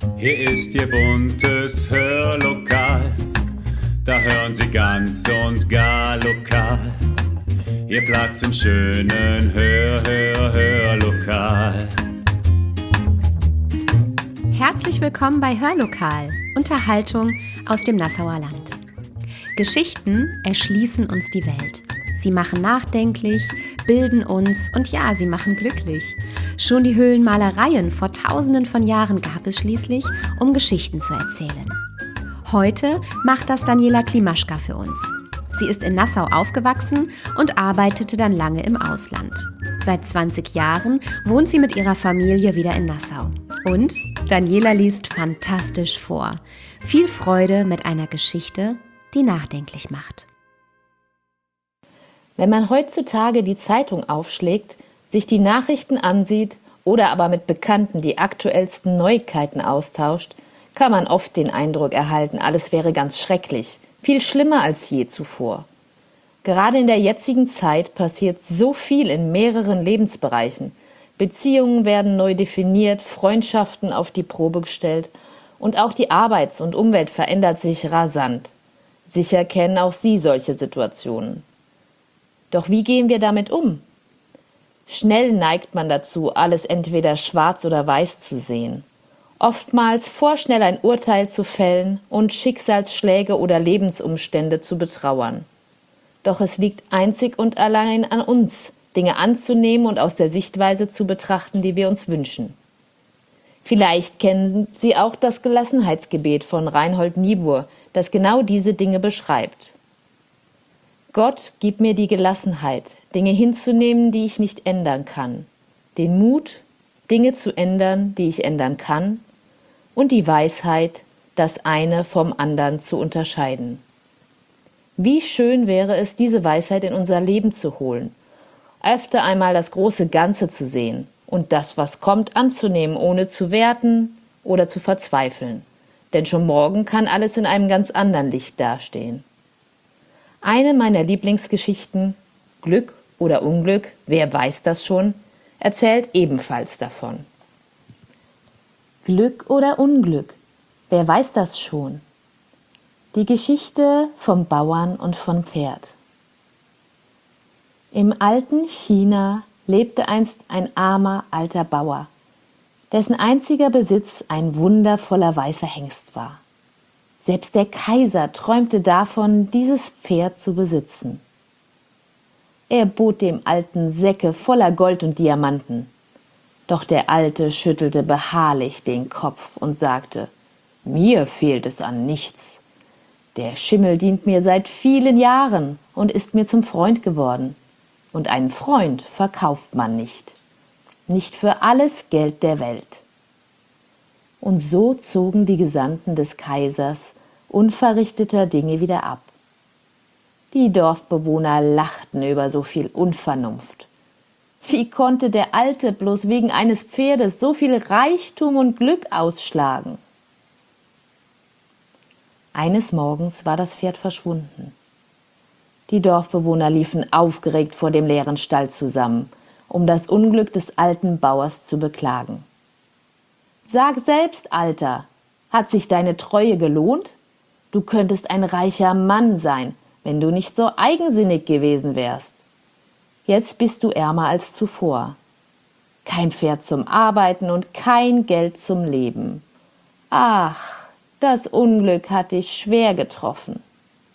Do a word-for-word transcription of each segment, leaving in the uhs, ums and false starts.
Hier ist Ihr buntes Hörlokal, da hören Sie ganz und gar lokal. Ihr Platz im schönen Hör, Hör, Hörlokal. Herzlich willkommen bei Hörlokal, Unterhaltung aus dem Nassauer Land. Geschichten erschließen uns die Welt. Sie machen nachdenklich, bilden uns und ja, sie machen glücklich. Schon die Höhlenmalereien vor tausenden von Jahren gab es schließlich, um Geschichten zu erzählen. Heute macht das Daniela Klimaschka für uns. Sie ist in Nassau aufgewachsen und arbeitete dann lange im Ausland. Seit zwanzig Jahren wohnt sie mit ihrer Familie wieder in Nassau. Und Daniela liest fantastisch vor. Viel Freude mit einer Geschichte, die nachdenklich macht. Wenn man heutzutage die Zeitung aufschlägt, sich die Nachrichten ansieht oder aber mit Bekannten die aktuellsten Neuigkeiten austauscht, kann man oft den Eindruck erhalten, alles wäre ganz schrecklich, viel schlimmer als je zuvor. Gerade in der jetzigen Zeit passiert so viel in mehreren Lebensbereichen. Beziehungen werden neu definiert, Freundschaften auf die Probe gestellt und auch die Arbeits- und Umwelt verändert sich rasant. Sicher kennen auch Sie solche Situationen. Doch wie gehen wir damit um? Schnell neigt man dazu, alles entweder schwarz oder weiß zu sehen. Oftmals vorschnell ein Urteil zu fällen und Schicksalsschläge oder Lebensumstände zu betrauern. Doch es liegt einzig und allein an uns, Dinge anzunehmen und aus der Sichtweise zu betrachten, die wir uns wünschen. Vielleicht kennen Sie auch das Gelassenheitsgebet von Reinhold Niebuhr, das genau diese Dinge beschreibt. Gott, gib mir die Gelassenheit, Dinge hinzunehmen, die ich nicht ändern kann, den Mut, Dinge zu ändern, die ich ändern kann, und die Weisheit, das eine vom anderen zu unterscheiden. Wie schön wäre es, diese Weisheit in unser Leben zu holen, öfter einmal das große Ganze zu sehen und das, was kommt, anzunehmen, ohne zu werten oder zu verzweifeln. Denn schon morgen kann alles in einem ganz anderen Licht dastehen. Eine meiner Lieblingsgeschichten, Glück oder Unglück, wer weiß das schon, erzählt ebenfalls davon. Glück oder Unglück, wer weiß das schon? Die Geschichte vom Bauern und vom Pferd. Im alten China lebte einst ein armer alter Bauer, dessen einziger Besitz ein wundervoller weißer Hengst war. Selbst der Kaiser träumte davon, dieses Pferd zu besitzen. Er bot dem Alten Säcke voller Gold und Diamanten. Doch der Alte schüttelte beharrlich den Kopf und sagte: »Mir fehlt es an nichts. Der Schimmel dient mir seit vielen Jahren und ist mir zum Freund geworden. Und einen Freund verkauft man nicht. Nicht für alles Geld der Welt.« Und so zogen die Gesandten des Kaisers unverrichteter Dinge wieder ab. Die Dorfbewohner lachten über so viel Unvernunft. Wie konnte der Alte bloß wegen eines Pferdes so viel Reichtum und Glück ausschlagen? Eines Morgens war das Pferd verschwunden. Die Dorfbewohner liefen aufgeregt vor dem leeren Stall zusammen, um das Unglück des alten Bauers zu beklagen. »Sag selbst, Alter, hat sich deine Treue gelohnt? Du könntest ein reicher Mann sein, wenn du nicht so eigensinnig gewesen wärst. Jetzt bist du ärmer als zuvor. Kein Pferd zum Arbeiten und kein Geld zum Leben. Ach, das Unglück hat dich schwer getroffen.«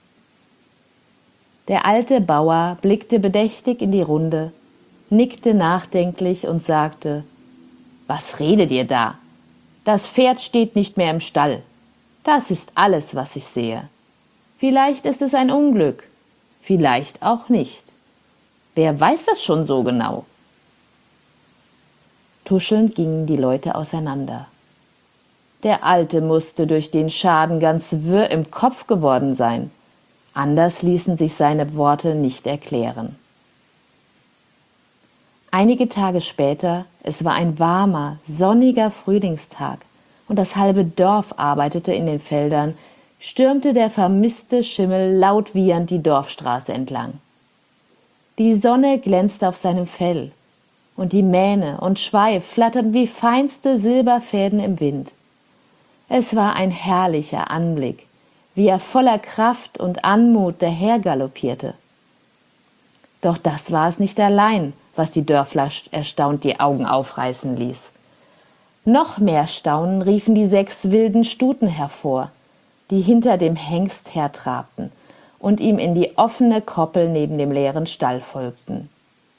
Der alte Bauer blickte bedächtig in die Runde, nickte nachdenklich und sagte: »Was redet ihr da? Das Pferd steht nicht mehr im Stall. Das ist alles, was ich sehe. Vielleicht ist es ein Unglück, vielleicht auch nicht. Wer weiß das schon so genau?« Tuschelnd gingen die Leute auseinander. Der Alte musste durch den Schaden ganz wirr im Kopf geworden sein. Anders ließen sich seine Worte nicht erklären. Einige Tage später, es war ein warmer, sonniger Frühlingstag und das halbe Dorf arbeitete in den Feldern, stürmte der vermisste Schimmel laut wiehernd die Dorfstraße entlang. Die Sonne glänzte auf seinem Fell und die Mähne und Schweif flatterten wie feinste Silberfäden im Wind. Es war ein herrlicher Anblick, wie er voller Kraft und Anmut dahergaloppierte. Doch das war es nicht allein, was die Dörfler erstaunt die Augen aufreißen ließ. Noch mehr Staunen riefen die sechs wilden Stuten hervor, die hinter dem Hengst hertrabten und ihm in die offene Koppel neben dem leeren Stall folgten.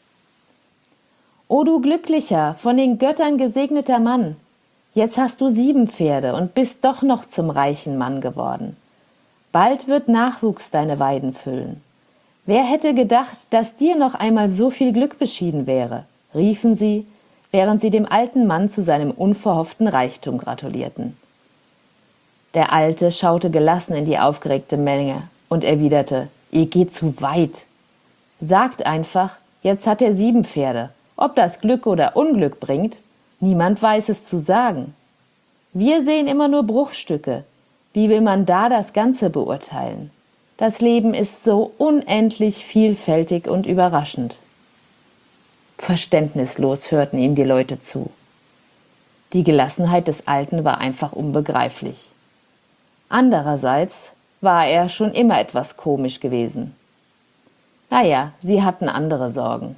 »O du glücklicher, von den Göttern gesegneter Mann! Jetzt hast du sieben Pferde und bist doch noch zum reichen Mann geworden. Bald wird Nachwuchs deine Weiden füllen. Wer hätte gedacht, dass dir noch einmal so viel Glück beschieden wäre?« riefen sie, während sie dem alten Mann zu seinem unverhofften Reichtum gratulierten. Der Alte schaute gelassen in die aufgeregte Menge und erwiderte: »Ihr geht zu weit. Sagt einfach, jetzt hat er sieben Pferde. Ob das Glück oder Unglück bringt, niemand weiß es zu sagen. Wir sehen immer nur Bruchstücke. Wie will man da das Ganze beurteilen? Das Leben ist so unendlich vielfältig und überraschend.« Verständnislos hörten ihm die Leute zu. Die Gelassenheit des Alten war einfach unbegreiflich. Andererseits war er schon immer etwas komisch gewesen. Naja, sie hatten andere Sorgen.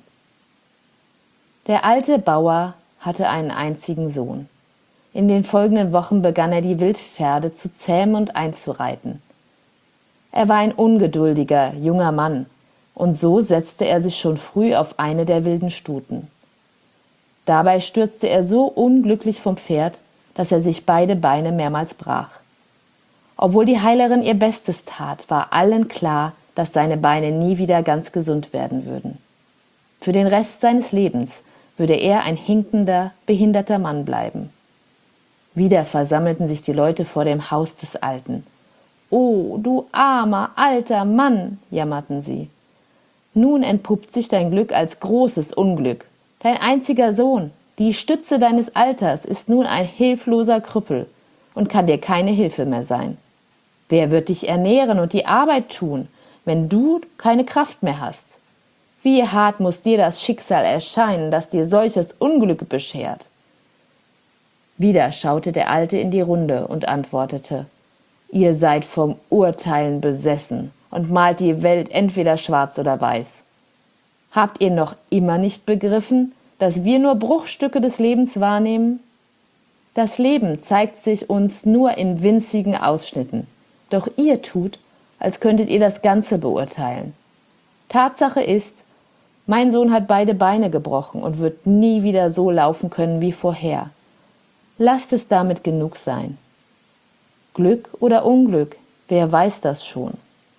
Der alte Bauer hatte einen einzigen Sohn. In den folgenden Wochen begann er die Wildpferde zu zähmen und einzureiten. Er war ein ungeduldiger, junger Mann, und so setzte er sich schon früh auf eine der wilden Stuten. Dabei stürzte er so unglücklich vom Pferd, dass er sich beide Beine mehrmals brach. Obwohl die Heilerin ihr Bestes tat, war allen klar, dass seine Beine nie wieder ganz gesund werden würden. Für den Rest seines Lebens würde er ein hinkender, behinderter Mann bleiben. Wieder versammelten sich die Leute vor dem Haus des Alten. »Oh, du armer, alter Mann«, jammerten sie. »Nun entpuppt sich dein Glück als großes Unglück. Dein einziger Sohn, die Stütze deines Alters, ist nun ein hilfloser Krüppel und kann dir keine Hilfe mehr sein. Wer wird dich ernähren und die Arbeit tun, wenn du keine Kraft mehr hast? Wie hart muss dir das Schicksal erscheinen, das dir solches Unglück beschert?« Wieder schaute der Alte in die Runde und antwortete: »Ihr seid vom Urteilen besessen und malt die Welt entweder schwarz oder weiß. Habt ihr noch immer nicht begriffen, dass wir nur Bruchstücke des Lebens wahrnehmen? Das Leben zeigt sich uns nur in winzigen Ausschnitten, doch ihr tut, als könntet ihr das Ganze beurteilen. Tatsache ist, mein Sohn hat beide Beine gebrochen und wird nie wieder so laufen können wie vorher. Lasst es damit genug sein. Glück oder Unglück, wer weiß das schon?«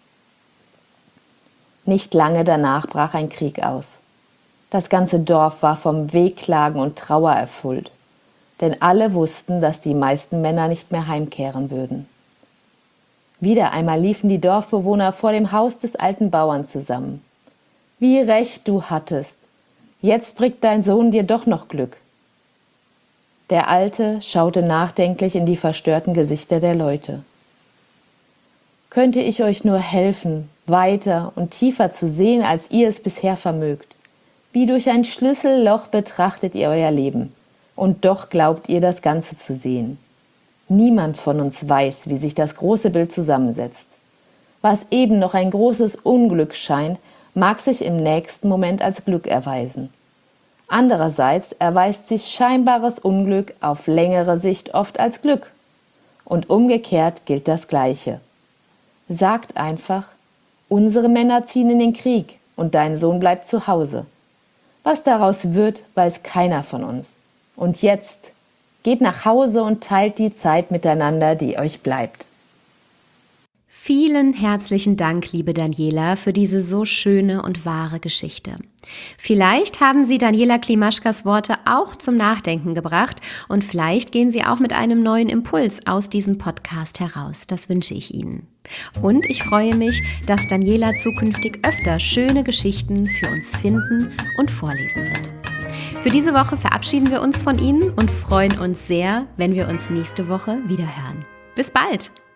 Nicht lange danach brach ein Krieg aus. Das ganze Dorf war vom Wehklagen und Trauer erfüllt, denn alle wussten, dass die meisten Männer nicht mehr heimkehren würden. Wieder einmal liefen die Dorfbewohner vor dem Haus des alten Bauern zusammen. »Wie recht du hattest! Jetzt bringt dein Sohn dir doch noch Glück!« Der Alte schaute nachdenklich in die verstörten Gesichter der Leute. »Könnte ich euch nur helfen, weiter und tiefer zu sehen, als ihr es bisher vermögt. Wie durch ein Schlüsselloch betrachtet ihr euer Leben, und doch glaubt ihr, das Ganze zu sehen. Niemand von uns weiß, wie sich das große Bild zusammensetzt. Was eben noch ein großes Unglück scheint, mag sich im nächsten Moment als Glück erweisen. Andererseits erweist sich scheinbares Unglück auf längere Sicht oft als Glück. Und umgekehrt gilt das Gleiche. Sagt einfach: Unsere Männer ziehen in den Krieg und dein Sohn bleibt zu Hause. Was daraus wird, weiß keiner von uns. Und jetzt geht nach Hause und teilt die Zeit miteinander, die euch bleibt.« Vielen herzlichen Dank, liebe Daniela, für diese so schöne und wahre Geschichte. Vielleicht haben Sie Daniela Klimaschkas Worte auch zum Nachdenken gebracht und vielleicht gehen Sie auch mit einem neuen Impuls aus diesem Podcast heraus. Das wünsche ich Ihnen. Und ich freue mich, dass Daniela zukünftig öfter schöne Geschichten für uns finden und vorlesen wird. Für diese Woche verabschieden wir uns von Ihnen und freuen uns sehr, wenn wir uns nächste Woche wieder hören. Bis bald!